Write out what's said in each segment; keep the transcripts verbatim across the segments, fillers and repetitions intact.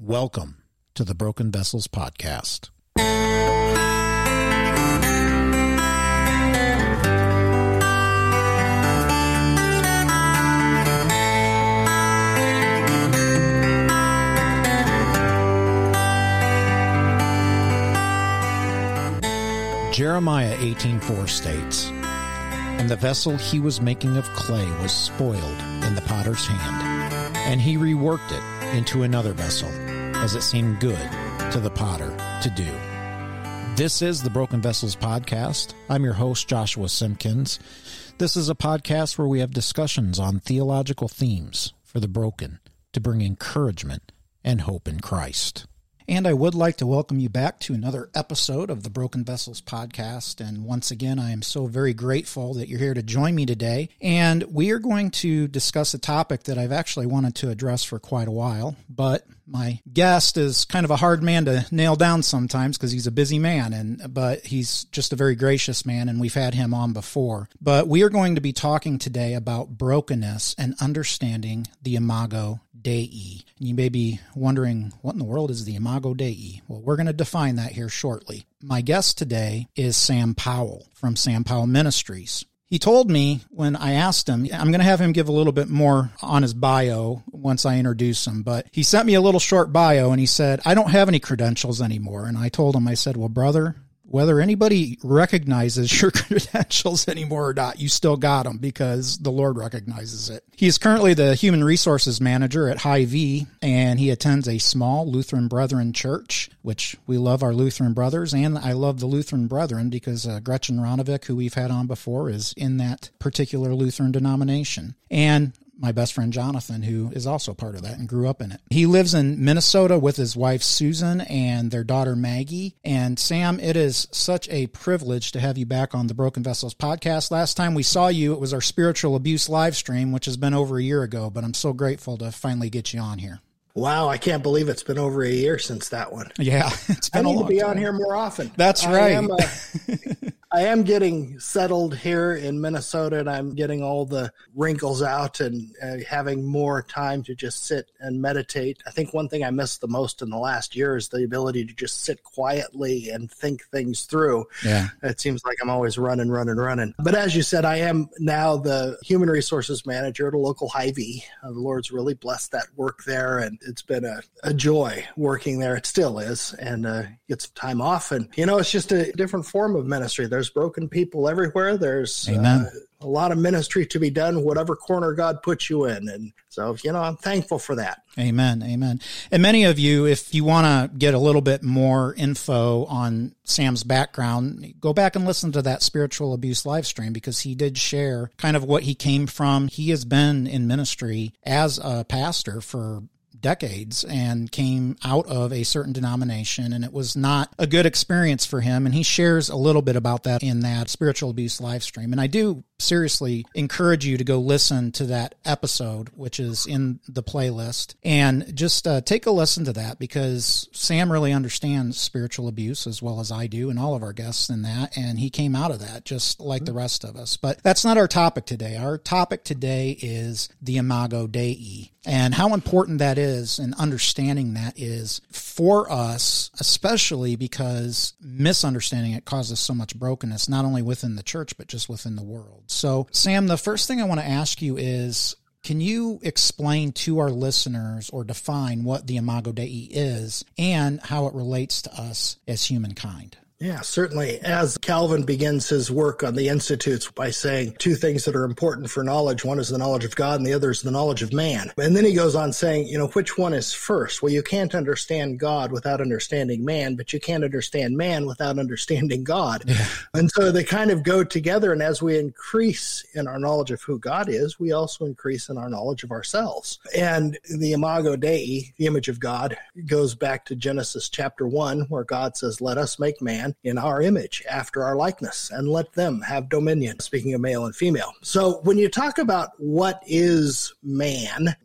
Welcome to the Broken Vessels Podcast. Jeremiah eighteen four states, "And the vessel he was making of clay was spoiled in the potter's hand, and he reworked it into another vessel, as it seemed good to the potter to do." This is the Broken Vessels Podcast. I'm your host, Joshua Simpkins. This is a podcast where we have discussions on theological themes for the broken to bring encouragement and hope in Christ. And I would like to welcome you back to another episode of the Broken Vessels Podcast. And once again, I am so very grateful that you're here to join me today. And we are going to discuss a topic that I've actually wanted to address for quite a while, but my guest is kind of a hard man to nail down sometimes because he's a busy man, and but he's just a very gracious man, and we've had him on before. But we are going to be talking today about brokenness and understanding the Imago Dei. And you may be wondering, what in the world is the Imago Dei? Well, we're going to define that here shortly. My guest today is Sam Powell from Sam Powell Ministries. He told me when I asked him, I'm going to have him give a little bit more on his bio once I introduce him, but he sent me a little short bio and he said, "I don't have any credentials anymore." And I told him, I said, "Well, brother, whether anybody recognizes your credentials anymore or not, you still got them because the Lord recognizes it." He is currently the Human Resources Manager at Hy-Vee, and he attends a small Lutheran Brethren church, which we love our Lutheran brothers, and I love the Lutheran Brethren because uh, Gretchen Ronovic, who we've had on before, is in that particular Lutheran denomination. And my best friend Jonathan, who is also part of that and grew up in it. He lives in Minnesota with his wife Susan and their daughter Maggie. And Sam, it is such a privilege to have you back on the Broken Vessels Podcast. Last time we saw you, it was our spiritual abuse live stream, which has been over a year ago, but I'm so grateful to finally get you on here. Wow, I can't believe it's been over a year since that one. Yeah, it's been I need a long to be time. on here more often. That's I right. Am, uh, I am getting settled here in Minnesota, and I'm getting all the wrinkles out and uh, having more time to just sit and meditate. I think one thing I missed the most in the last year is the ability to just sit quietly and think things through. Yeah. It seems like I'm always running, running, running. But as you said, I am now the Human Resources Manager at a local Hy-Vee. Uh, the Lord's really blessed that work there, and it's been a, a joy working there. It still is, and uh, get some time off. And, you know, it's just a different form of ministry. There's broken people everywhere. There's uh, a lot of ministry to be done, whatever corner God puts you in. And so, you know, I'm thankful for that. Amen. Amen. And many of you, if you want to get a little bit more info on Sam's background, go back and listen to that spiritual abuse live stream because he did share kind of what he came from. He has been in ministry as a pastor for decades and came out of a certain denomination, and it was not a good experience for him. And he shares a little bit about that in that spiritual abuse live stream. And I do seriously encourage you to go listen to that episode, which is in the playlist, and just uh, take a listen to that because Sam really understands spiritual abuse as well as I do and all of our guests in that. And he came out of that just like the rest of us. But that's not our topic today. Our topic today is the Imago Dei and how important that is and understanding that is for us, especially because misunderstanding it causes so much brokenness, not only within the church, but just within the world. So, Sam, the first thing I want to ask you is, can you explain to our listeners or define what the Imago Dei is and how it relates to us as humankind? Yeah, certainly. As Calvin begins his work on the Institutes by saying two things that are important for knowledge. One is the knowledge of God and the other is the knowledge of man. And then he goes on saying, you know, which one is first? Well, you can't understand God without understanding man, but you can't understand man without understanding God. Yeah. And so they kind of go together. And as we increase in our knowledge of who God is, we also increase in our knowledge of ourselves. And the Imago Dei, the image of God, goes back to Genesis chapter one, where God says, "Let us make man in our image, after our likeness, and let them have dominion," speaking of male and female. So when you talk about what is man,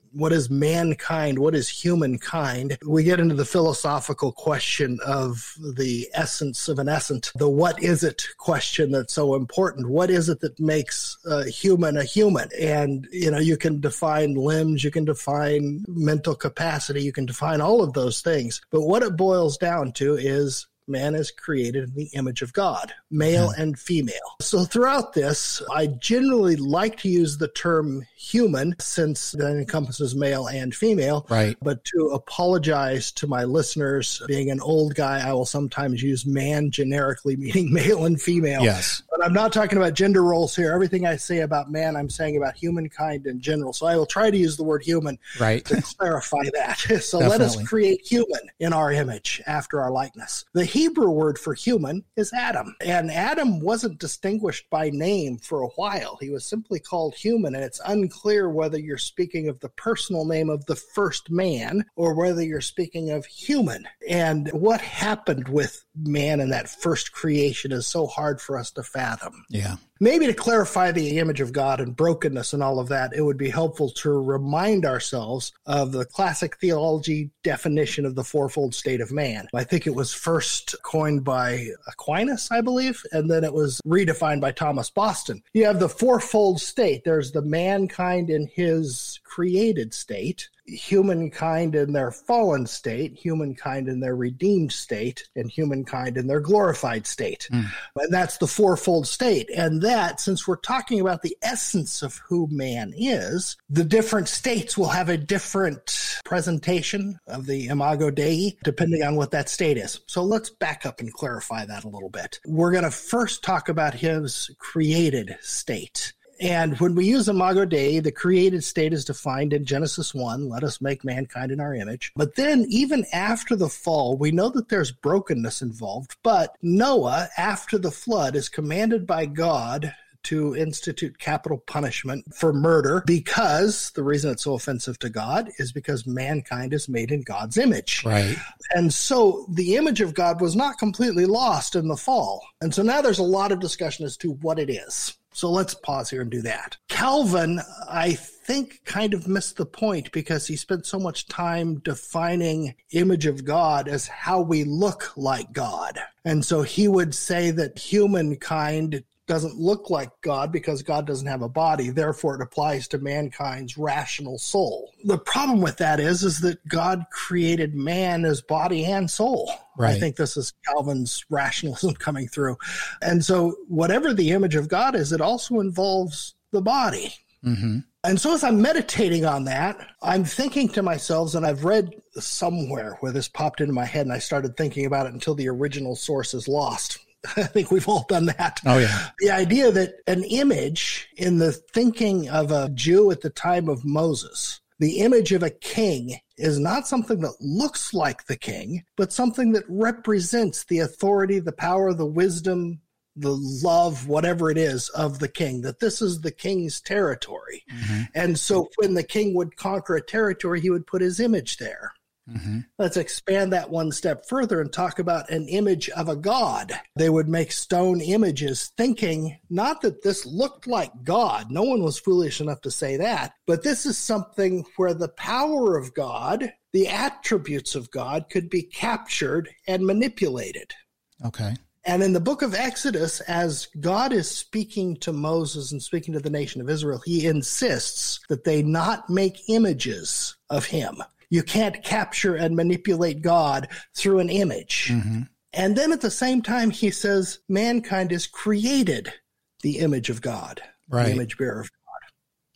what is mankind? What is humankind? We get into the philosophical question of the essence of an essence, the what is it question that's so important. What is it that makes a human a human? And, you know, you can define limbs, you can define mental capacity, you can define all of those things. But what it boils down to is man is created in the image of God, male mm-hmm. and female. So throughout this, I generally like to use the term human since that encompasses male and female. Right. But to apologize to my listeners, being an old guy, I will sometimes use man generically, meaning male and female. Yes. But I'm not talking about gender roles here. Everything I say about man, I'm saying about humankind in general. So I will try to use the word human right. to clarify that. So Definitely. Let us create human in our image after our likeness. The Hebrew word for human is Adam. And Adam wasn't distinguished by name for a while. He was simply called human, and it's unclear whether you're speaking of the personal name of the first man or whether you're speaking of human. And what happened with man in that first creation is so hard for us to fathom. Yeah. Maybe to clarify the image of God and brokenness and all of that, it would be helpful to remind ourselves of the classic theology definition of the fourfold state of man. I think it was first coined by Aquinas, I believe, and then it was redefined by Thomas Boston. You have the fourfold state. There's the mankind in his created state, humankind in their fallen state, humankind in their redeemed state, and humankind in their glorified state. Mm. And that's the fourfold state. And that, since we're talking about the essence of who man is, the different states will have a different presentation of the Imago Dei, depending on what that state is. So let's back up and clarify that a little bit. We're going to first talk about his created state. And when we use Imago Dei, the created state is defined in Genesis one, let us make mankind in our image. But then even after the fall, we know that there's brokenness involved. But Noah, after the flood, is commanded by God to institute capital punishment for murder because the reason it's so offensive to God is because mankind is made in God's image. Right. And so the image of God was not completely lost in the fall. And so now there's a lot of discussion as to what it is. So let's pause here and do that. Calvin, I think, kind of missed the point because he spent so much time defining image of God as how we look like God. And so he would say that humankind doesn't look like God because God doesn't have a body. Therefore, it applies to mankind's rational soul. The problem with that is, is that God created man as body and soul. Right. I think this is Calvin's rationalism coming through. And so whatever the image of God is, it also involves the body. Mm-hmm. And so as I'm meditating on that, I'm thinking to myself, and I've read somewhere where this popped into my head and I started thinking about it until the original source is lost. I think we've all done that. Oh, yeah. The idea that an image in the thinking of a Jew at the time of Moses, the image of a king is not something that looks like the king, but something that represents the authority, the power, the wisdom, the love, whatever it is, of the king, that this is the king's territory. Mm-hmm. And so when the king would conquer a territory, he would put his image there. Mm-hmm. Let's expand that one step further and talk about an image of a god. They would make stone images thinking not that this looked like God. No one was foolish enough to say that. But this is something where the power of God, the attributes of God could be captured and manipulated. Okay. And in the book of Exodus, as God is speaking to Moses and speaking to the nation of Israel, he insists that they not make images of him. You can't capture and manipulate God through an image. Mm-hmm. And then at the same time, he says mankind is created the image of God, right. The image bearer of God.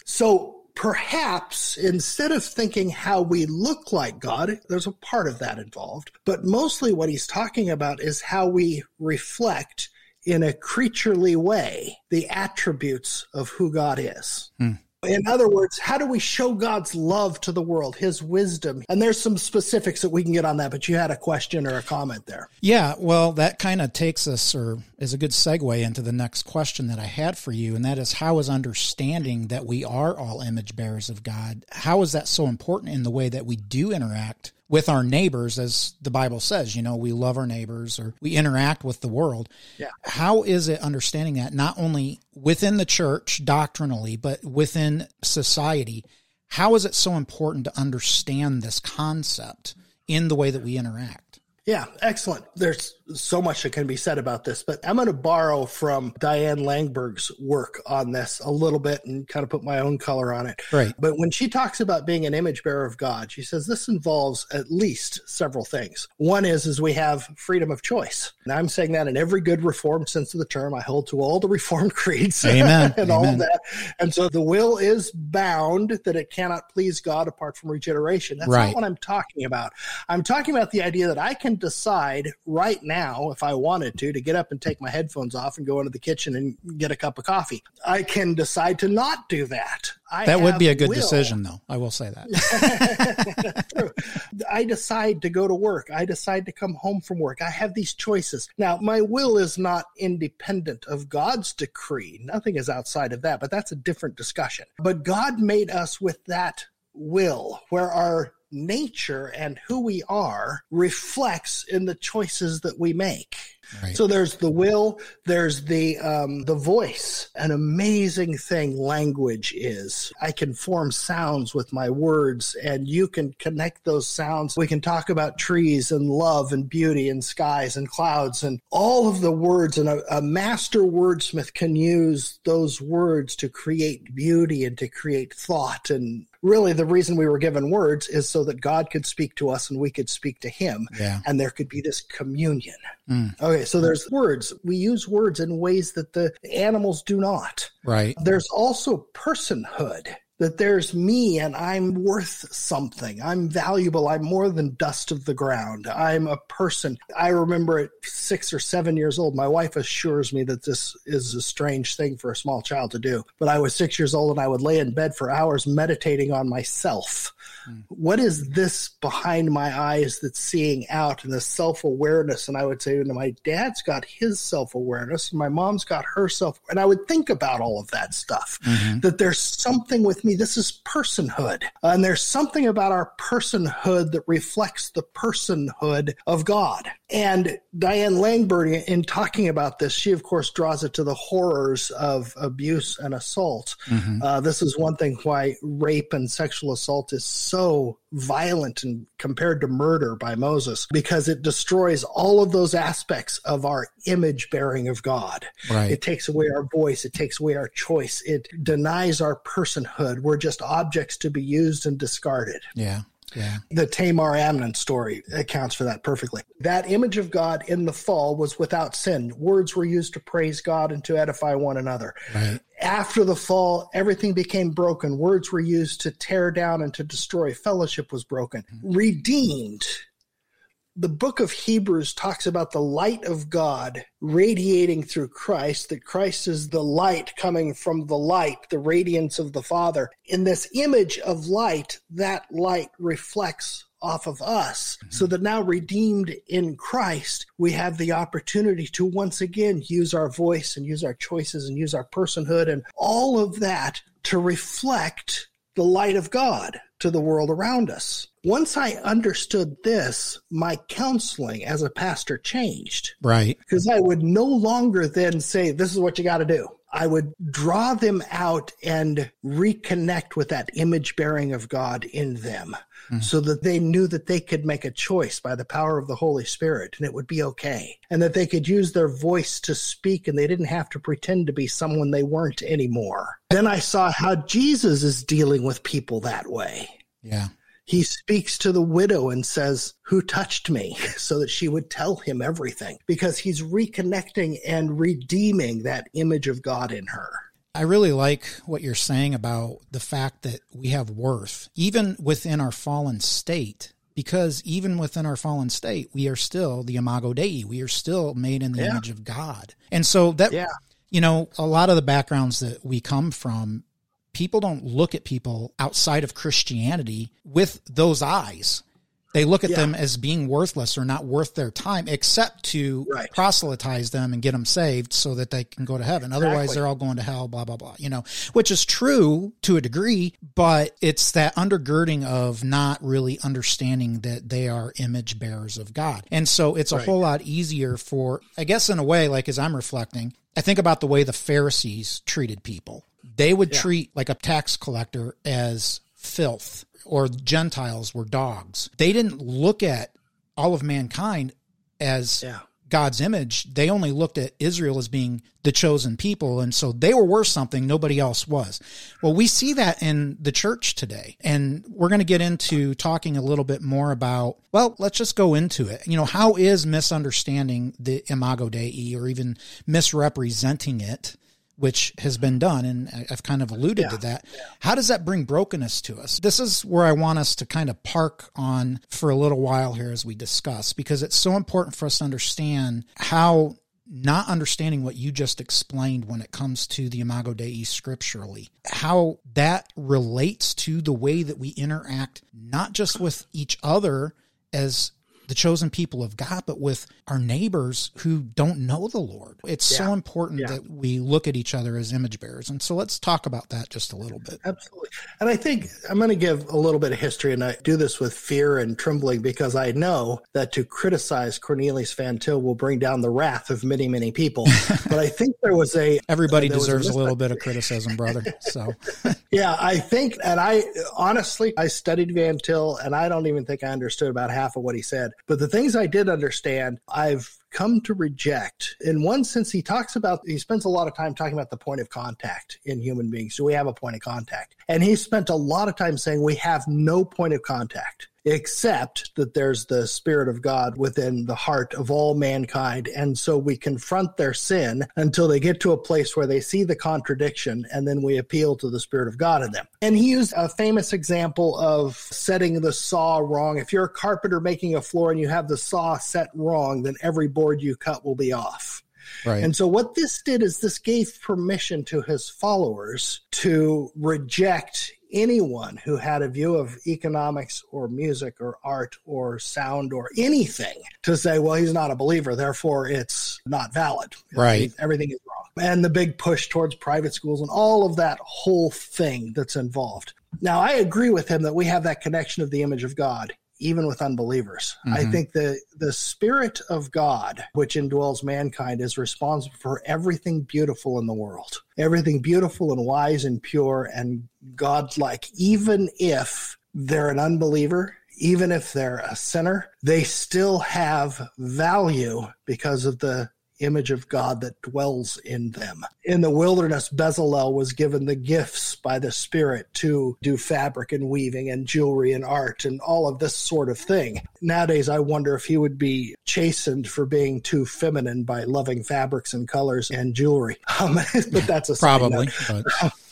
So perhaps instead of thinking how we look like God, there's a part of that involved. But mostly what he's talking about is how we reflect in a creaturely way the attributes of who God is. Hmm. In other words, how do we show God's love to the world, his wisdom? And there's some specifics that we can get on that, but you had a question or a comment there. Yeah, well, that kind of takes us, or is a good segue into the next question that I had for you, and that is, how is understanding that we are all image bearers of God, how is that so important in the way that we do interact with our neighbors, as the Bible says, you know, we love our neighbors, or we interact with the world. Yeah. How is it understanding that not only within the church doctrinally, but within society? How is it so important to understand this concept in the way that we interact? Yeah, excellent. There's so much that can be said about this, but I'm going to borrow from Diane Langberg's work on this a little bit and kind of put my own color on it. Right. But when she talks about being an image bearer of God, she says this involves at least several things. One is, is we have freedom of choice. And I'm saying that in every good Reformed sense of the term. I hold to all the Reformed creeds Amen. and Amen. all of that. And so the will is bound that it cannot please God apart from regeneration. That's right. not what I'm talking about. I'm talking about the idea that I can decide right now, if I wanted to, to get up and take my headphones off and go into the kitchen and get a cup of coffee. I can decide to not do that. I that would be a good will. decision, though. I will say that. True. I decide to go to work. I decide to come home from work. I have these choices. Now, my will is not independent of God's decree. Nothing is outside of that, but that's a different discussion. But God made us with that will, where our nature and who we are reflects in the choices that we make. Right. So there's the will, there's the um, the voice. An amazing thing language is. I can form sounds with my words, and you can connect those sounds. We can talk about trees and love and beauty and skies and clouds and all of the words. And a, a master wordsmith can use those words to create beauty and to create thought. And really, the reason we were given words is so that God could speak to us and we could speak to him. Yeah. And there could be this communion. Mm. Okay, so there's words. We use words in ways that the animals do not. Right. There's also personhood. That there's me and I'm worth something. I'm valuable. I'm more than dust of the ground. I'm a person. I remember at six or seven years old, my wife assures me that this is a strange thing for a small child to do. But I was six years old and I would lay in bed for hours meditating on myself. Mm. What is this behind my eyes that's seeing out, and the self-awareness? And I would say, my dad's got his self-awareness and my mom's got her self. And I would think about all of that stuff, mm-hmm. that there's something with me. This is personhood. Uh, and there's something about our personhood that reflects the personhood of God. And Diane Langberg, in talking about this, she, of course, draws it to the horrors of abuse and assault. Mm-hmm. Uh, this is one thing why rape and sexual assault is so violent and compared to murder by Moses, because it destroys all of those aspects of our image bearing of God. Right. It takes away our voice. It takes away our choice. It denies our personhood. We're just objects to be used and discarded. Yeah. Yeah. The Tamar Amnon story accounts for that perfectly. That image of God in the fall was without sin. Words were used to praise God and to edify one another. Right. After the fall, everything became broken. Words were used to tear down and to destroy. Fellowship was broken. Mm-hmm. Redeemed. The book of Hebrews talks about the light of God radiating through Christ, that Christ is the light coming from the light, the radiance of the Father. In this image of light, that light reflects off of us, mm-hmm. so that now redeemed in Christ, we have the opportunity to once again use our voice and use our choices and use our personhood and all of that to reflect the light of God to the world around us. Once I understood this, my counseling as a pastor changed. Right. Because I would no longer then say, this is what you got to do. I would draw them out and reconnect with that image bearing of God in them, mm. so that they knew that they could make a choice by the power of the Holy Spirit and it would be okay. And that they could use their voice to speak and they didn't have to pretend to be someone they weren't anymore. Then I saw how Jesus is dealing with people that way. Yeah. He speaks to the widow and says, who touched me? So that she would tell him everything, because he's reconnecting and redeeming that image of God in her. I really like what you're saying about the fact that we have worth, even within our fallen state, because even within our fallen state, we are still the Imago Dei. We are still made in the yeah. image of God. And so that, yeah. you know, a lot of the backgrounds that we come from, people don't look at people outside of Christianity with those eyes. They look at yeah. them as being worthless or not worth their time, except to right. proselytize them and get them saved so that they can go to heaven. Exactly. Otherwise, they're all going to hell, blah, blah, blah, you know, which is true to a degree, but it's that undergirding of not really understanding that they are image bearers of God. And so it's a right. whole lot easier for, I guess in a way, like as I'm reflecting, I think about the way the Pharisees treated people. They would yeah. treat like a tax collector as filth or Gentiles were dogs. They didn't look at all of mankind as yeah. God's image. They only looked at Israel as being the chosen people. And so they were worth something nobody else was. Well, we see that in the church today. And we're going to get into talking a little bit more about, well, let's just go into it. You know, how is misunderstanding the Imago Dei or even misrepresenting it, which has been done, and I've kind of alluded yeah, to that. Yeah. How does that bring brokenness to us? This is where I want us to kind of park on for a little while here as we discuss, because it's so important for us to understand how not understanding what you just explained when it comes to the Imago Dei scripturally, how that relates to the way that we interact, not just with each other as the chosen people of God, but with our neighbors who don't know the Lord. It's yeah. so important yeah. that we look at each other as image bearers. And so let's talk about that just a little bit. Absolutely. And I think I'm going to give a little bit of history, and I do this with fear and trembling because I know that to criticize Cornelius Van Til will bring down the wrath of many, many people. But I think there was a... Everybody uh, deserves a, a little bit of criticism, brother. So yeah, I think, and I honestly, I studied Van Til, and I don't even think I understood about half of what he said. But the things I did understand, I've come to reject. In one sense, he talks about, he spends a lot of time talking about the point of contact in human beings. Do we have a point of contact? And he spent a lot of time saying we have no point of contact, except that there's the Spirit of God within the heart of all mankind. And so we confront their sin until they get to a place where they see the contradiction, and then we appeal to the Spirit of God in them. And he used a famous example of setting the saw wrong. If you're a carpenter making a floor and you have the saw set wrong, then every board you cut will be off. Right. And so what this did is this gave permission to his followers to reject anyone who had a view of economics or music or art or sound or anything to say, well, he's not a believer, therefore it's not valid. Right. Everything is wrong. And the big push towards private schools and all of that whole thing that's involved. Now, I agree with him that we have that connection of the image of God, even with unbelievers. Mm-hmm. I think the, the Spirit of God, which indwells mankind, is responsible for everything beautiful in the world, everything beautiful and wise and pure and godlike. Even if they're an unbeliever, even if they're a sinner, they still have value because of the image of God that dwells in them. In the wilderness, Bezalel was given the gifts by the Spirit to do fabric and weaving and jewelry and art and all of this sort of thing. Nowadays, I wonder if he would be chastened for being too feminine by loving fabrics and colors and jewelry. Um, but that's a probably. But.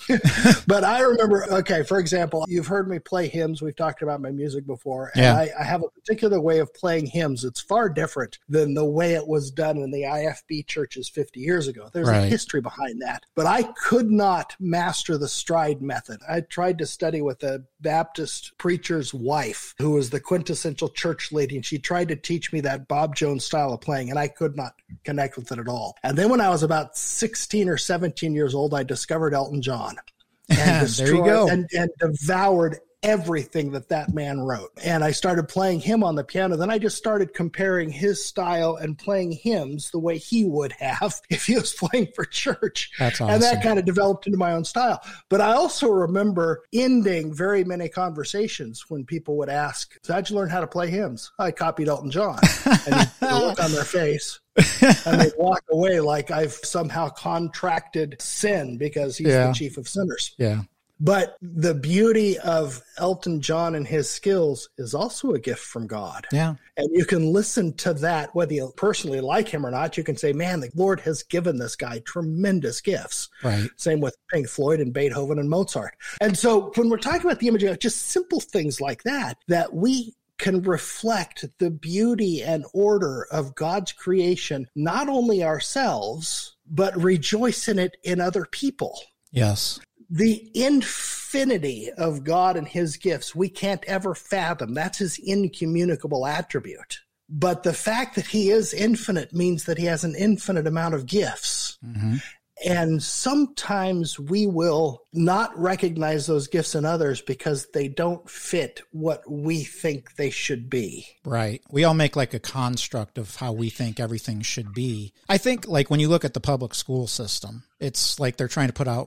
But I remember, okay, for example, you've heard me play hymns. We've talked about my music before. And yeah. I, I have a particular way of playing hymns. It's far different than the way it was done in the I F B churches fifty years ago. There's right. a history behind that. But I could not master the stride method. I tried to study with a Baptist preacher's wife, who was the quintessential church lady, and she tried to teach me that Bob Jones style of playing, and I could not connect with it at all. And then when I was about sixteen or seventeen years old, I discovered Elton John. And there you go. And, and devoured everything that that man wrote. And I started playing him on the piano. Then I just started comparing his style and playing hymns the way he would have if he was playing for church. That's awesome. And that kind of developed into my own style. But I also remember ending very many conversations when people would ask, so how'd you learn how to play hymns? I copied Elton John. And the look on their face. And they walk away like I've somehow contracted sin because he's yeah. the chief of sinners. Yeah. But the beauty of Elton John and his skills is also a gift from God. Yeah. And you can listen to that, whether you personally like him or not. You can say, man, the Lord has given this guy tremendous gifts. Right. Same with Pink Floyd and Beethoven and Mozart. And so when we're talking about the image of just simple things like that, that we can reflect the beauty and order of God's creation, not only ourselves, but rejoice in it in other people. Yes. The infinity of God and his gifts, we can't ever fathom. That's his incommunicable attribute. But the fact that he is infinite means that he has an infinite amount of gifts. Mm-hmm. And sometimes we will not recognize those gifts in others because they don't fit what we think they should be. Right. We all make like a construct of how we think everything should be. I think like when you look at the public school system, it's like they're trying to put out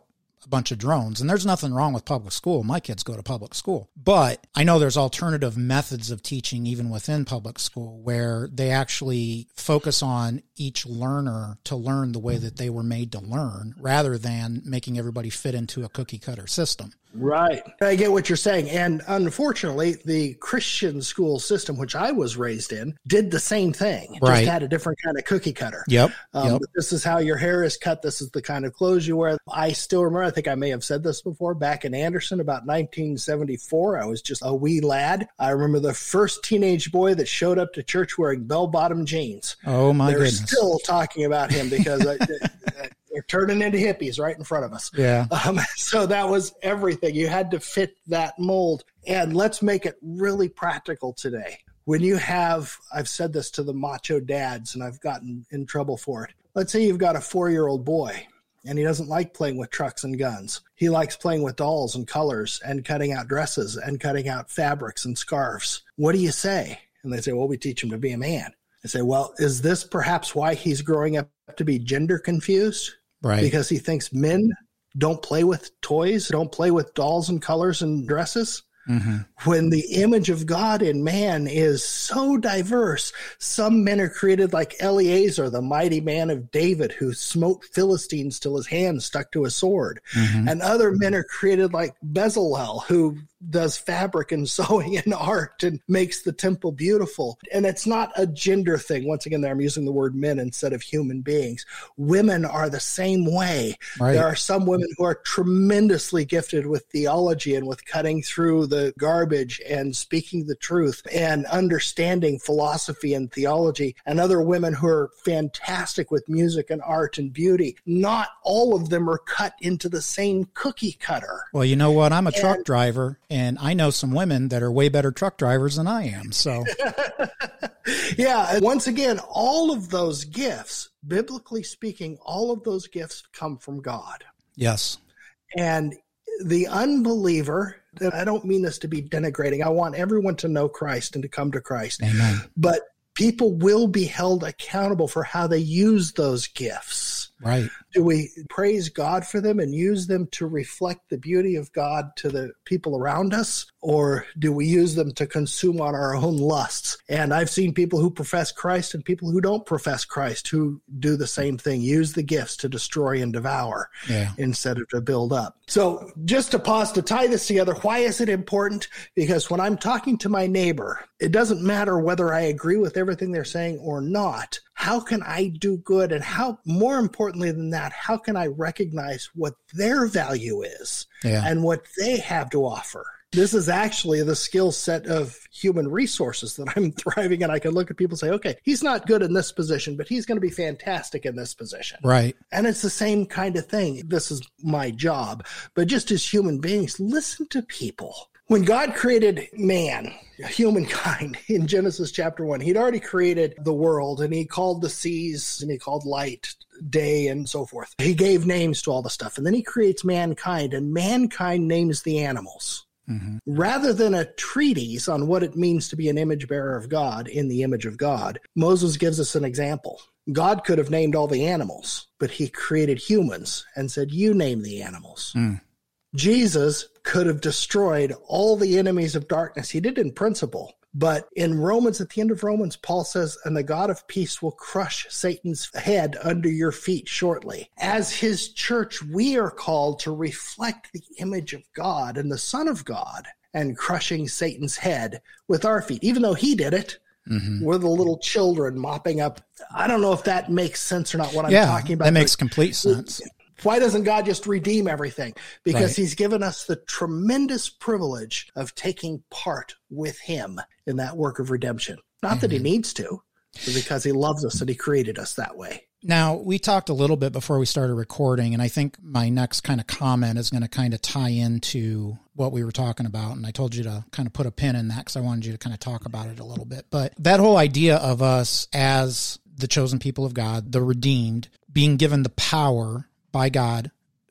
a bunch of drones. And there's nothing wrong with public school. My kids go to public school. But I know there's alternative methods of teaching even within public school where they actually focus on each learner to learn the way that they were made to learn rather than making everybody fit into a cookie cutter system. Right. I get what you're saying. And unfortunately, the Christian school system, which I was raised in, did the same thing. It right. just had a different kind of cookie cutter. Yep. Um, yep. This is how your hair is cut. This is the kind of clothes you wear. I still remember, I think I may have said this before, back in Anderson, about nineteen seventy-four, I was just a wee lad. I remember the first teenage boy that showed up to church wearing bell-bottom jeans. Oh, my They're goodness. They're still talking about him because I, they're turning into hippies right in front of us. Yeah. Um, so that was everything. You had to fit that mold. And let's make it really practical today. When you have, I've said this to the macho dads, and I've gotten in trouble for it. Let's say you've got a four-year-old boy, and he doesn't like playing with trucks and guns. He likes playing with dolls and colors and cutting out dresses and cutting out fabrics and scarves. What do you say? And they say, well, we teach him to be a man. I say, well, is this perhaps why he's growing up to be gender confused? Right. Because he thinks men don't play with toys, don't play with dolls and colors and dresses. Mm-hmm. When the image of God in man is so diverse, some men are created like Eleazar, the mighty man of David, who smote Philistines till his hand stuck to a sword. Mm-hmm. And other men are created like Bezalel, who does fabric and sewing and art and makes the temple beautiful. And it's not a gender thing. Once again, there I'm using the word men instead of human beings. Women are the same way. Right. There are some women who are tremendously gifted with theology and with cutting through the garbage and speaking the truth and understanding philosophy and theology, and other women who are fantastic with music and art and beauty. Not all of them are cut into the same cookie cutter. Well, you know what? I'm a and, truck driver, and I know some women that are way better truck drivers than I am. So, yeah, once again, all of those gifts, biblically speaking, all of those gifts come from God. Yes. And the unbeliever, and I don't mean this to be denigrating. I want everyone to know Christ and to come to Christ. Amen. But people will be held accountable for how they use those gifts. Right. Do we praise God for them and use them to reflect the beauty of God to the people around us? Or do we use them to consume on our own lusts? And I've seen people who profess Christ and people who don't profess Christ who do the same thing, use the gifts to destroy and devour yeah. instead of to build up. So just to pause, to tie this together, why is it important? Because when I'm talking to my neighbor, it doesn't matter whether I agree with everything they're saying or not. How can I do good? And how, more importantly than that, how can I recognize what their value is yeah. and what they have to offer? This is actually the skill set of human resources that I'm thriving in. I can look at people and say, okay, he's not good in this position, but he's going to be fantastic in this position. Right. And it's the same kind of thing. This is my job. But just as human beings, listen to people. When God created man, humankind, in Genesis chapter one, he'd already created the world, and he called the seas, and he called light, day, and so forth. He gave names to all the stuff. And then he creates mankind, and mankind names the animals. Mm-hmm. Rather than a treatise on what it means to be an image bearer of God in the image of God, Moses gives us an example. God could have named all the animals, but he created humans and said, you name the animals. Mm. Jesus could have destroyed all the enemies of darkness. He did in principle. But in Romans, at the end of Romans, Paul says, and the God of peace will crush Satan's head under your feet shortly. As his church, we are called to reflect the image of God and the Son of God and crushing Satan's head with our feet. Even though he did it, mm-hmm. we're the little children mopping up. I don't know if that makes sense or not, what I'm yeah, talking about. That makes complete sense. Why doesn't God just redeem everything? Because right. he's given us the tremendous privilege of taking part with him in that work of redemption. Not mm-hmm. that he needs to, but because he loves us and he created us that way. Now, we talked a little bit before we started recording, and I think my next kind of comment is going to kind of tie into what we were talking about. And I told you to kind of put a pin in that because I wanted you to kind of talk about it a little bit. But that whole idea of us as the chosen people of God, the redeemed, being given the power by God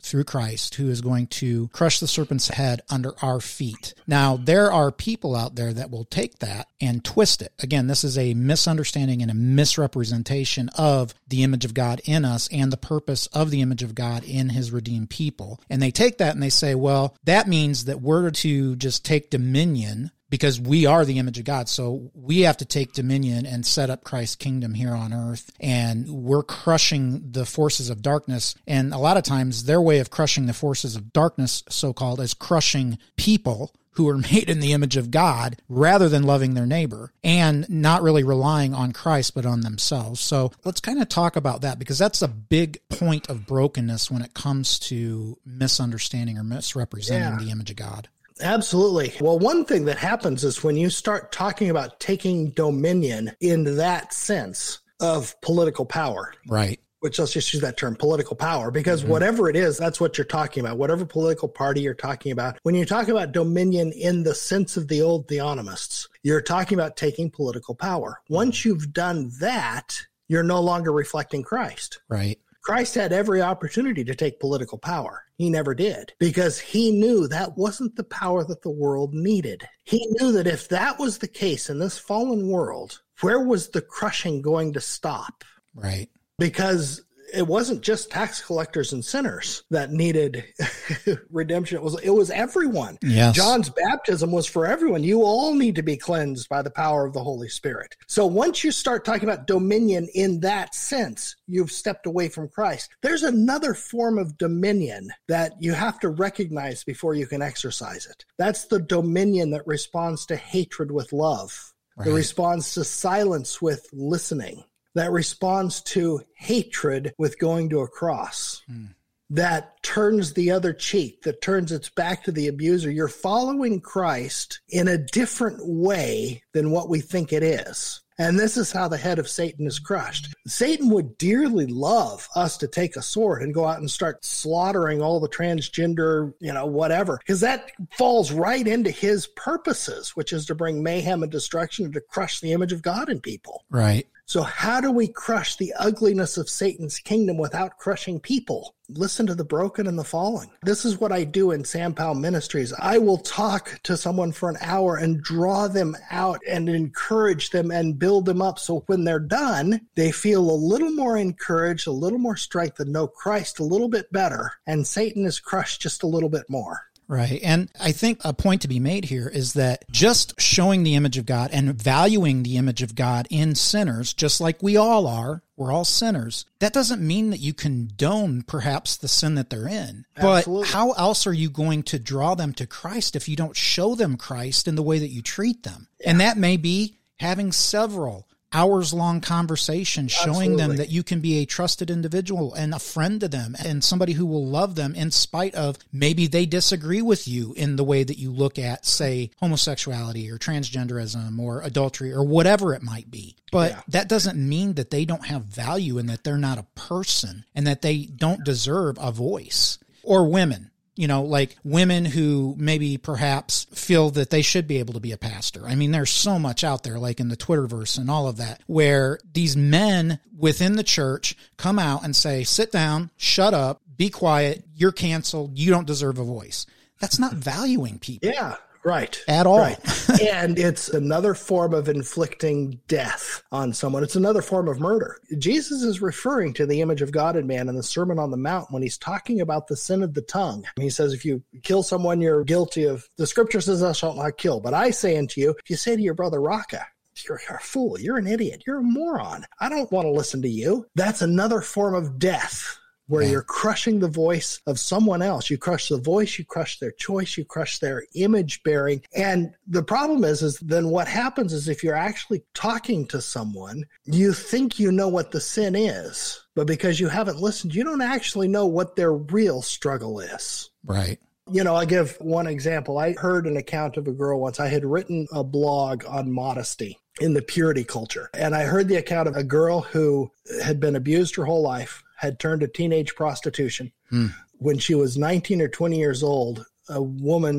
through Christ who is going to crush the serpent's head under our feet. Now, there are people out there that will take that and twist it. Again, this is a misunderstanding and a misrepresentation of the image of God in us and the purpose of the image of God in his redeemed people. And they take that and they say, well, that means that we're to just take dominion because we are the image of God. So we have to take dominion and set up Christ's kingdom here on earth. And we're crushing the forces of darkness. And a lot of times their way of crushing the forces of darkness, so-called, is crushing people who are made in the image of God rather than loving their neighbor and not really relying on Christ, but on themselves. So let's kind of talk about that because that's a big point of brokenness when it comes to misunderstanding or misrepresenting Yeah. the image of God. Absolutely. Well, one thing that happens is when you start talking about taking dominion in that sense of political power. Right. Which let's just use that term, political power, because Mm-hmm. whatever it is, that's what you're talking about. Whatever political party you're talking about. When you talk about dominion in the sense of the old theonomists, you're talking about taking political power. Once you've done that, you're no longer reflecting Christ. Right. Christ had every opportunity to take political power. He never did because he knew that wasn't the power that the world needed. He knew that if that was the case in this fallen world, where was the crushing going to stop? Right. Because it wasn't just tax collectors and sinners that needed redemption. It was, it was everyone. Yes. John's baptism was for everyone. You all need to be cleansed by the power of the Holy Spirit. So once you start talking about dominion in that sense, you've stepped away from Christ. There's another form of dominion that you have to recognize before you can exercise it. That's the dominion that responds to hatred with love, Right. that responds to silence with listening, that responds to hatred with going to a cross, mm. that turns the other cheek, that turns its back to the abuser. You're following Christ in a different way than what we think it is. And this is how the head of Satan is crushed. Satan would dearly love us to take a sword and go out and start slaughtering all the transgender, you know, whatever, because that falls right into his purposes, which is to bring mayhem and destruction and to crush the image of God in people. Right. So how do we crush the ugliness of Satan's kingdom without crushing people? Listen to the broken and the fallen. This is what I do in Sam Powell Ministries. I will talk to someone for an hour and draw them out and encourage them and build them up. So when they're done, they feel a little more encouraged, a little more strength, and know Christ a little bit better. And Satan is crushed just a little bit more. Right. And I think a point to be made here is that just showing the image of God and valuing the image of God in sinners, just like we all are, we're all sinners, that doesn't mean that you condone perhaps the sin that they're in. Absolutely. But how else are you going to draw them to Christ if you don't show them Christ in the way that you treat them? Yeah. And that may be having several hours-long conversation showing Absolutely. them that you can be a trusted individual and a friend to them and somebody who will love them in spite of maybe they disagree with you in the way that you look at, say, homosexuality or transgenderism or adultery or whatever it might be. But Yeah. that doesn't mean that they don't have value and that they're not a person and that they don't deserve a voice. Or women. You know, like women who maybe perhaps feel that they should be able to be a pastor. I mean, there's so much out there, like in the Twitterverse and all of that, where these men within the church come out and say, sit down, shut up, be quiet, you're canceled, you don't deserve a voice. That's not valuing people. Yeah. Right. At all. Right. And it's another form of inflicting death on someone. It's another form of murder. Jesus is referring to the image of God in man in the Sermon on the Mount when he's talking about the sin of the tongue. He says, if you kill someone, you're guilty of, the scripture says, thou shalt not kill. But I say unto you, if you say to your brother, Raka, you're a fool, you're an idiot, you're a moron, I don't want to listen to you. That's another form of death. Where yeah. you're crushing the voice of someone else. You crush the voice, you crush their choice, you crush their image bearing. And the problem is, is then what happens is if you're actually talking to someone, you think you know what the sin is, but because you haven't listened, you don't actually know what their real struggle is. Right. You know, I'll give one example. I heard an account of a girl once. I had written a blog on modesty in the purity culture. And I heard the account of a girl who had been abused her whole life, had turned to teenage prostitution. Hmm. When she was nineteen or twenty years old, a woman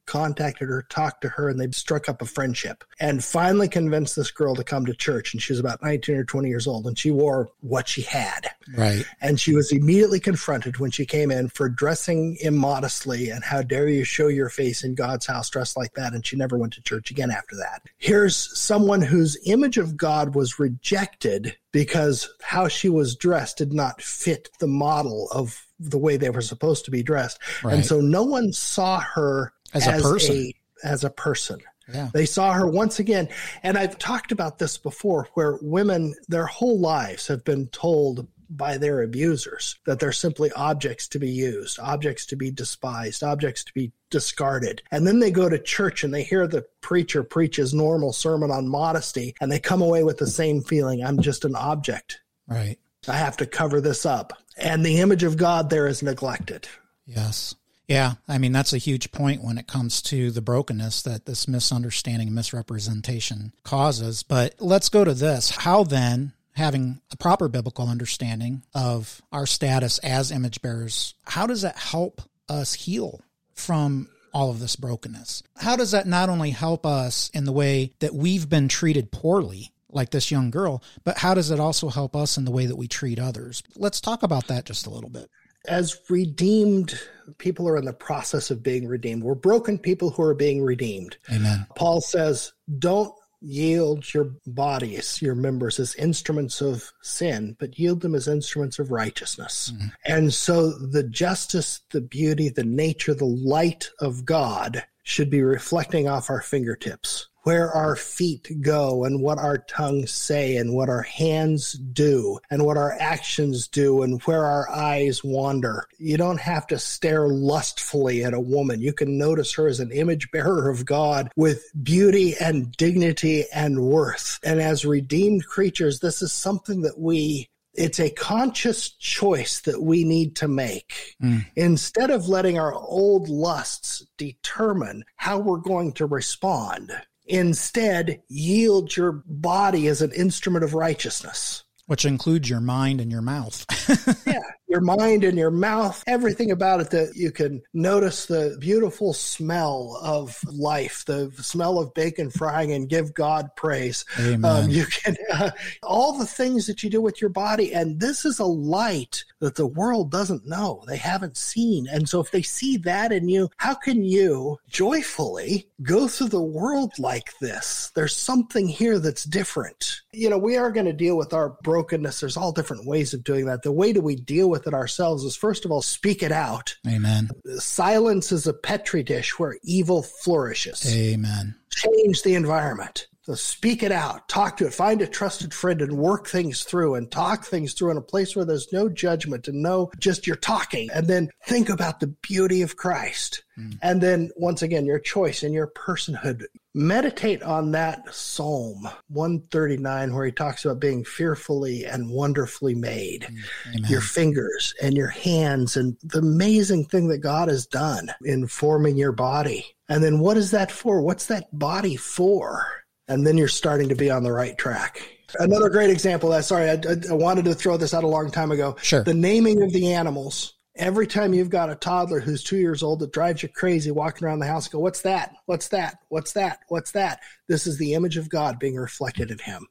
contacted her, talked to her, and they struck up a friendship and finally convinced this girl to come to church. And she was about nineteen or twenty years old, and she wore what she had. Right. And she was immediately confronted when she came in for dressing immodestly, and how dare you show your face in God's house dressed like that. And she never went to church again after that. Here's someone whose image of God was rejected because how she was dressed did not fit the model of the way they were supposed to be dressed. Right. And so no one saw her as, as a person. A, as a person. Yeah. They saw her once again. And I've talked about this before, where women, their whole lives have been told by their abusers that they're simply objects to be used, objects to be despised, objects to be discarded. And then they go to church and they hear the preacher preach his normal sermon on modesty, and they come away with the same feeling. I'm just an object. Right. I have to cover this up. And the image of God there is neglected. Yes. Yeah. I mean, that's a huge point when it comes to the brokenness that this misunderstanding and misrepresentation causes. But let's go to this. How then, having a proper biblical understanding of our status as image bearers, how does that help us heal from all of this brokenness? How does that not only help us in the way that we've been treated poorly, like this young girl, but how does it also help us in the way that we treat others? Let's talk about that just a little bit. As redeemed, people are in the process of being redeemed. We're broken people who are being redeemed. Amen. Paul says, don't yield your bodies, your members, as instruments of sin, but yield them as instruments of righteousness. Mm-hmm. And so the justice, the beauty, the nature, the light of God should be reflecting off our fingertips. Where our feet go and what our tongues say and what our hands do and what our actions do and where our eyes wander. You don't have to stare lustfully at a woman. You can notice her as an image bearer of God with beauty and dignity and worth. And as redeemed creatures, this is something that we It's a conscious choice that we need to make. Mm. Instead of letting our old lusts determine how we're going to respond, instead, yield your body as an instrument of righteousness. Which includes your mind and your mouth. Yeah, your mind and your mouth, everything about it that you can notice the beautiful smell of life, the smell of bacon frying, and give God praise. Amen. Um, you can, uh, all the things that you do with your body. And this is a light that the world doesn't know. They haven't seen. And so if they see that in you, how can you joyfully go through the world like this? There's something here that's different. You know, we are going to deal with our brokenness. There's all different ways of doing that. The way that we deal with it ourselves is, first of all, speak it out. Amen. Silence is a petri dish where evil flourishes. Amen. Change the environment. So speak it out, talk to it, find a trusted friend and work things through and talk things through in a place where there's no judgment and no just you're talking. And then think about the beauty of Christ. Mm. And then once again, your choice and your personhood. Meditate on that Psalm one thirty-nine where he talks about being fearfully and wonderfully made. Amen. Your fingers and your hands and the amazing thing that God has done in forming your body. And then what is that for? What's that body for? And then you're starting to be on the right track. Another great example of that, sorry, I, I wanted to throw this out a long time ago. Sure. The naming of the animals. Every time you've got a toddler who's two years old that drives you crazy walking around the house, go, what's that? What's that? What's that? What's that? This is the image of God being reflected in him.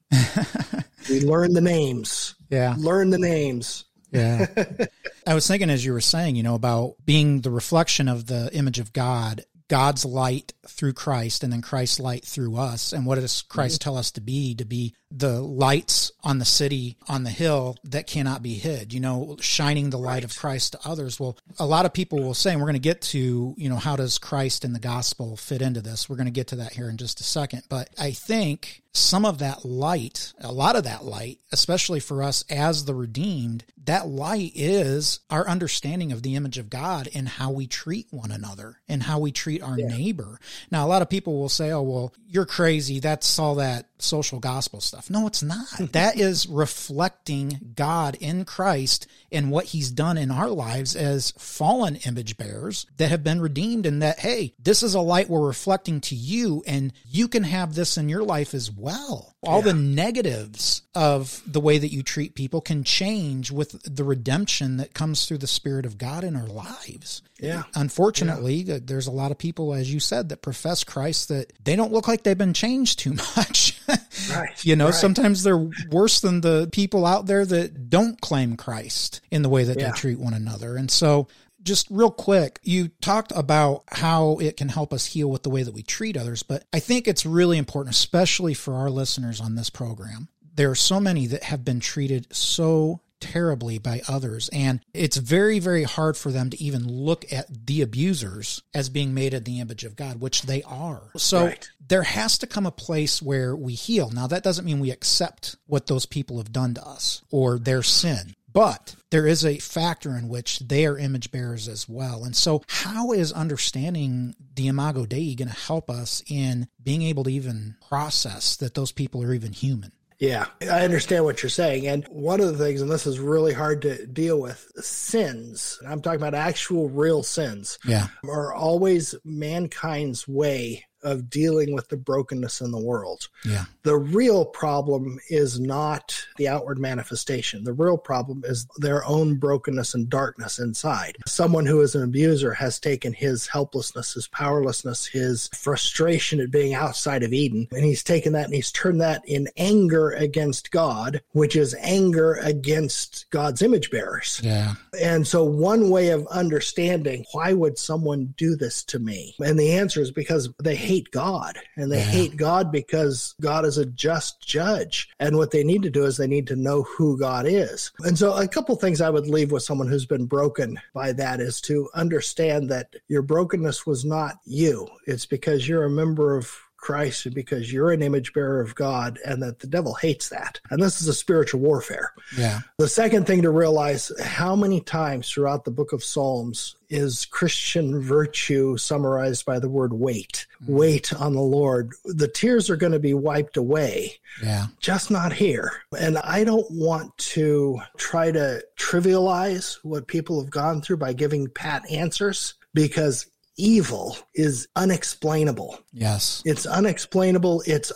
We learn the names. Yeah. Learn the names. Yeah. I was thinking as you were saying, you know, about being the reflection of the image of God, God's light through Christ, and then Christ's light through us. And what does Christ mm-hmm. tell us to be? To be the lights on the city, on the hill that cannot be hid, you know, shining the light right. of Christ to others. Well, a lot of people will say, and we're going to get to, you know, how does Christ and the gospel fit into this? We're going to get to that here in just a second. But I think some of that light, a lot of that light, especially for us as the redeemed, that light is our understanding of the image of God and how we treat one another and how we treat our yeah. neighbor. Now, a lot of people will say, oh, well, you're crazy. That's all that social gospel stuff. No, it's not. That is reflecting God in Christ and what he's done in our lives as fallen image bearers that have been redeemed, and that, hey, this is a light we're reflecting to you, and you can have this in your life as well. All yeah. the negatives of the way that you treat people can change with the redemption that comes through the Spirit of God in our lives. Yeah. Unfortunately, yeah. there's a lot of people, as you said, that profess Christ that they don't look like they've been changed too much. Right. You know, right. sometimes they're worse than the people out there that don't claim Christ in the way that yeah. they treat one another. And so, just real quick, you talked about how it can help us heal with the way that we treat others, but I think it's really important, especially for our listeners on this program. There are so many that have been treated so terribly by others, and it's very, very hard for them to even look at the abusers as being made in the image of God, which they are. So right. there has to come a place where we heal. Now, that doesn't mean we accept what those people have done to us or their sin. But there is a factor in which they are image bearers as well. And so how is understanding the Imago Dei going to help us in being able to even process that those people are even human? Yeah, I understand what you're saying. And one of the things, and this is really hard to deal with, sins, I'm talking about actual real sins, yeah. are always mankind's way of dealing with the brokenness in the world. Yeah. The real problem is not the outward manifestation. The real problem is their own brokenness and darkness inside. Someone who is an abuser has taken his helplessness, his powerlessness, his frustration at being outside of Eden, and he's taken that and he's turned that in anger against God, which is anger against God's image bearers. Yeah. And so one way of understanding, why would someone do this to me? And the answer is because they hate hate God, and they yeah. hate God because God is a just judge. And what they need to do is they need to know who God is. And so a couple things I would leave with someone who's been broken by that is to understand that your brokenness was not you. It's because you're a member of Christ and because you're an image bearer of God, and that the devil hates that. And this is a spiritual warfare. Yeah. The second thing to realize, how many times throughout the book of Psalms is Christian virtue summarized by the word wait. Mm-hmm. Wait on the Lord. The tears are going to be wiped away. Yeah. Just not here. And I don't want to try to trivialize what people have gone through by giving pat answers, because evil is unexplainable. Yes. It's unexplainable. It's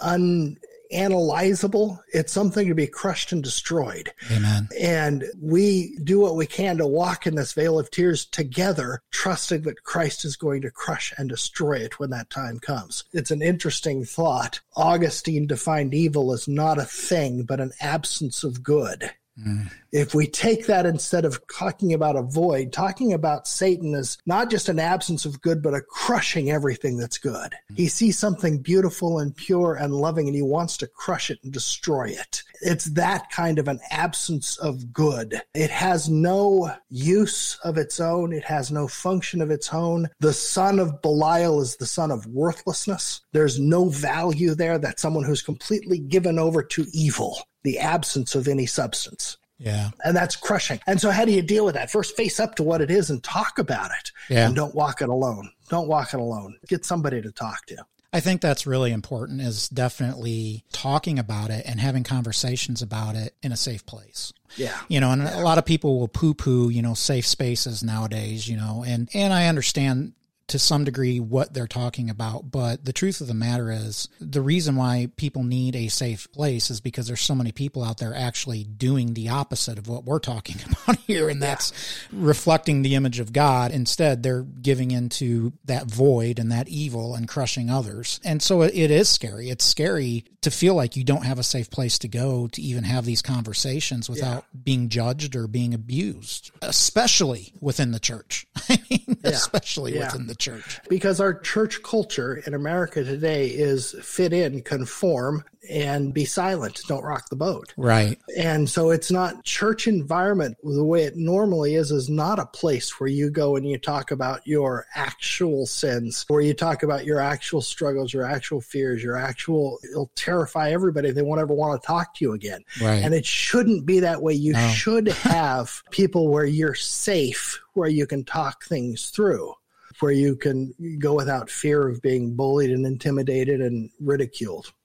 unanalyzable. It's something to be crushed and destroyed. Amen. And we do what we can to walk in this veil of tears together, trusting that Christ is going to crush and destroy it when that time comes. It's an interesting thought. Augustine defined evil as not a thing, but an absence of good. Mm. If we take that instead of talking about a void, talking about Satan as not just an absence of good, but a crushing everything that's good. Mm. He sees something beautiful and pure and loving, and he wants to crush it and destroy it. It's that kind of an absence of good. It has no use of its own. It has no function of its own. The son of Belial is the son of worthlessness. There's no value there. That's someone who's completely given over to evil. The absence of any substance. Yeah. And that's crushing. And so how do you deal with that? First, face up to what it is and talk about it. Yeah. And don't walk it alone. Don't walk it alone. Get somebody to talk to. I think that's really important, is definitely talking about it and having conversations about it in a safe place. Yeah. You know, and yeah. a lot of people will poo-poo, you know, safe spaces nowadays, you know, and, and I understand to some degree what they're talking about. But the truth of the matter is, the reason why people need a safe place is because there's so many people out there actually doing the opposite of what we're talking about here. And that's yeah. reflecting the image of God. Instead, they're giving into that void and that evil and crushing others. And so it is scary. It's scary to feel like you don't have a safe place to go to even have these conversations without yeah. being judged or being abused, especially within the church. I mean, yeah. especially yeah. within the church. Because our church culture in America today is fit in, conform, and be silent. Don't rock the boat. Right. And so it's not church environment. The way it normally is, is not a place where you go and you talk about your actual sins, where you talk about your actual struggles, your actual fears, your actual, it'll terrify everybody. They won't ever want to talk to you again. Right. And it shouldn't be that way. You no. should have people where you're safe, where you can talk things through, where you can go without fear of being bullied and intimidated and ridiculed.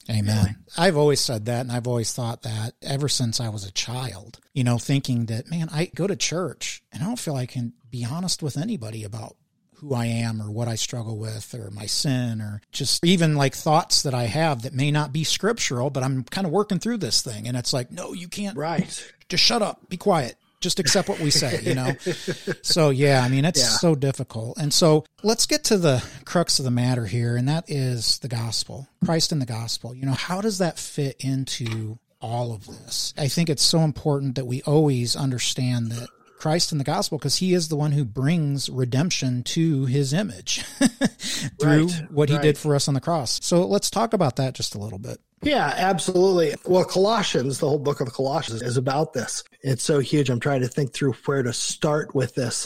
Amen. Anyway. I've always said that, and I've always thought that ever since I was a child, you know, thinking that, man, I go to church and I don't feel I can be honest with anybody about who I am or what I struggle with or my sin or just even like thoughts that I have that may not be scriptural, but I'm kind of working through this thing. And it's like, no, you can't. Right. Just shut up. Be quiet. Just accept what we say, you know? So, yeah, I mean, it's yeah. so difficult. And so let's get to the crux of the matter here, and that is the gospel, Christ and the gospel. You know, how does that fit into all of this? I think it's so important that we always understand that Christ and the gospel, because he is the one who brings redemption to his image through right, what he right. did for us on the cross. So let's talk about that just a little bit. Yeah, absolutely. Well, Colossians, the whole book of Colossians is about this. It's so huge. I'm trying to think through where to start with this.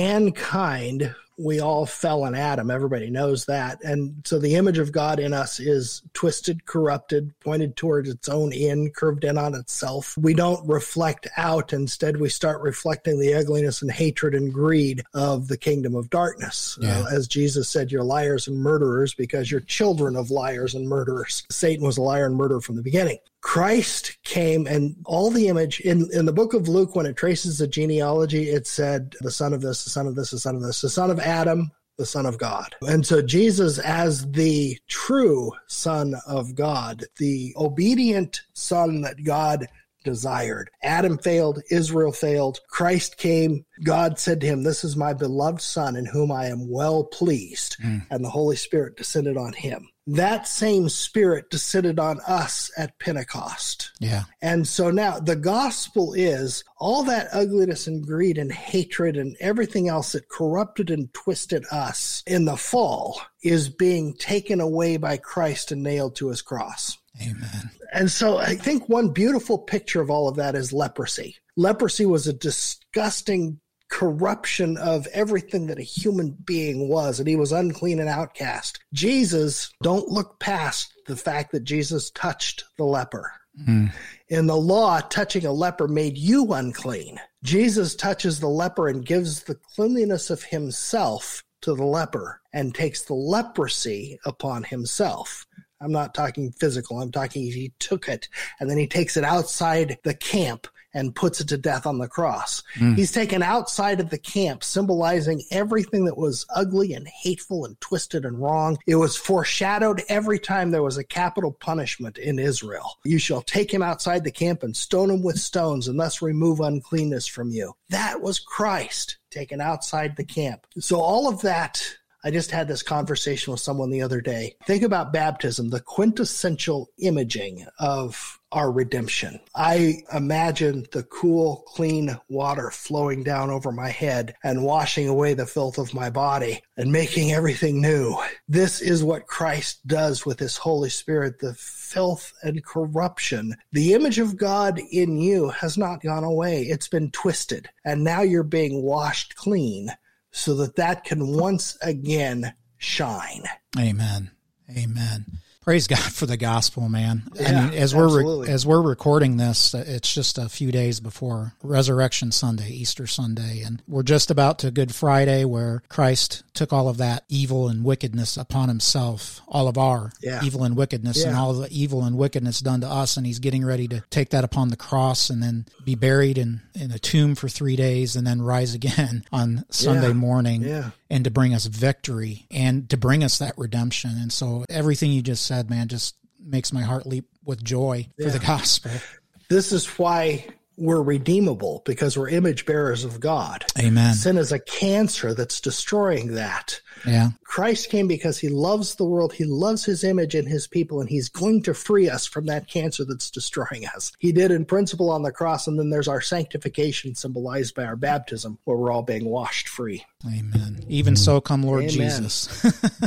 Mankind, we all fell in Adam. Everybody knows that. And so the image of God in us is twisted, corrupted, pointed towards its own end, curved in on itself. We don't reflect out. Instead, we start reflecting the ugliness and hatred and greed of the kingdom of darkness. Yeah. Uh, as Jesus said, you're liars and murderers because you're children of liars and murderers. Satan was a liar and murderer from the beginning. Christ came, and all the image in, in the book of Luke, when it traces the genealogy, it said the son of this, the son of this, the son of this, the son of Adam, the son of God. And so Jesus, as the true son of God, the obedient son that God desired. Adam failed, Israel failed, Christ came, God said to him, this is my beloved son in whom I am well pleased. Mm. And the Holy Spirit descended on him. That same Spirit descended on us at Pentecost. Yeah. And so now the gospel is all that ugliness and greed and hatred and everything else that corrupted and twisted us in the fall is being taken away by Christ and nailed to his cross. Amen. And so I think one beautiful picture of all of that is leprosy. Leprosy was a disgusting corruption of everything that a human being was, and he was unclean and outcast. Jesus, don't look past the fact that Jesus touched the leper. Mm. In the law, touching a leper made you unclean. Jesus touches the leper and gives the cleanliness of himself to the leper and takes the leprosy upon himself. I'm not talking physical. I'm talking he took it and then he takes it outside the camp and puts it to death on the cross. Mm. He's taken outside of the camp, symbolizing everything that was ugly and hateful and twisted and wrong. It was foreshadowed every time there was a capital punishment in Israel. You shall take him outside the camp and stone him with stones and thus remove uncleanness from you. That was Christ taken outside the camp. So all of that, I just had this conversation with someone the other day. Think about baptism, the quintessential imaging of our redemption. I imagine the cool, clean water flowing down over my head and washing away the filth of my body and making everything new. This is what Christ does with his Holy Spirit, the filth and corruption. The image of God in you has not gone away. It's been twisted, and now you're being washed clean so that that can once again shine. Amen. Amen. Praise God for the gospel, man. Yeah, I mean, as we're absolutely. re- as we're recording this, it's just a few days before Resurrection Sunday, Easter Sunday, and we're just about to Good Friday, where Christ took all of that evil and wickedness upon himself, all of our yeah. evil and wickedness, yeah. and all of the evil and wickedness done to us, and he's getting ready to take that upon the cross and then be buried in, in a tomb for three days and then rise again on Sunday yeah. morning. Yeah. And to bring us victory and to bring us that redemption. And so everything you just said, man, just makes my heart leap with joy yeah. for the gospel. This is why we're redeemable, because we're image bearers of God. Amen. Sin is a cancer that's destroying that. Yeah. Christ came because he loves the world. He loves his image and his people, and he's going to free us from that cancer that's destroying us. He did in principle on the cross, and then there's our sanctification symbolized by our baptism, where we're all being washed free. Amen. Even so come Lord Amen. Jesus.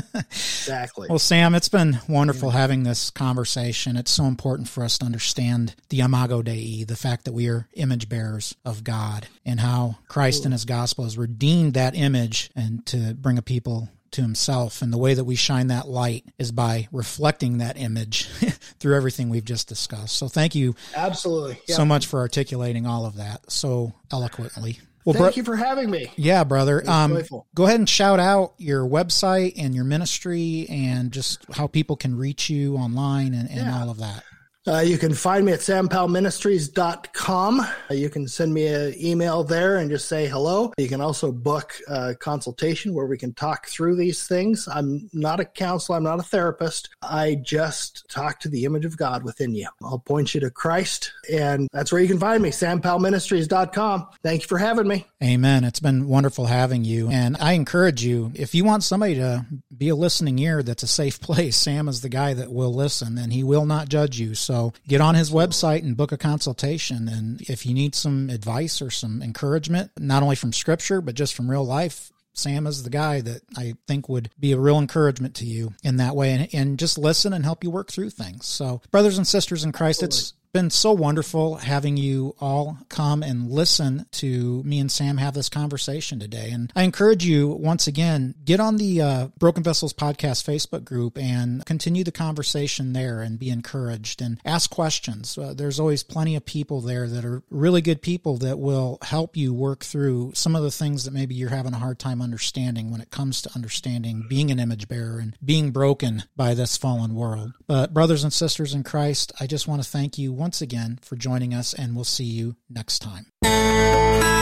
Exactly. Well, Sam, it's been wonderful Amen. having this conversation. It's so important for us to understand the Imago Dei, the fact that we are image bearers of God, and how Christ in his gospel has redeemed that image and to bring a people to himself. And the way that we shine that light is by reflecting that image through everything we've just discussed. So thank you Absolutely. Yeah. so much for articulating all of that so eloquently. Well, Thank bro- you for having me. Yeah, brother. Um, go ahead and shout out your website and your ministry and just how people can reach you online and, and yeah. all of that. Uh, you can find me at sam powell ministries dot com. Uh, you can send me an email there and just say hello. You can also book a consultation where we can talk through these things. I'm not a counselor. I'm not a therapist. I just talk to the image of God within you. I'll point you to Christ, and that's where you can find me, sam powell ministries dot com. Thank you for having me. Amen. It's been wonderful having you. And I encourage you, if you want somebody to be a listening ear that's a safe place, Sam is the guy that will listen, and he will not judge you. So get on his website and book a consultation. And if you need some advice or some encouragement, not only from Scripture, but just from real life, Sam is the guy that I think would be a real encouragement to you in that way, and, and just listen and help you work through things. So brothers and sisters in Christ, it's been so wonderful having you all come and listen to me and Sam have this conversation today. And I encourage you, once again, get on the uh, Broken Vessels Podcast Facebook group and continue the conversation there and be encouraged and ask questions. Uh, there's always plenty of people there that are really good people that will help you work through some of the things that maybe you're having a hard time understanding when it comes to understanding being an image bearer and being broken by this fallen world. But brothers and sisters in Christ, I just want to thank you once again for joining us, and we'll see you next time.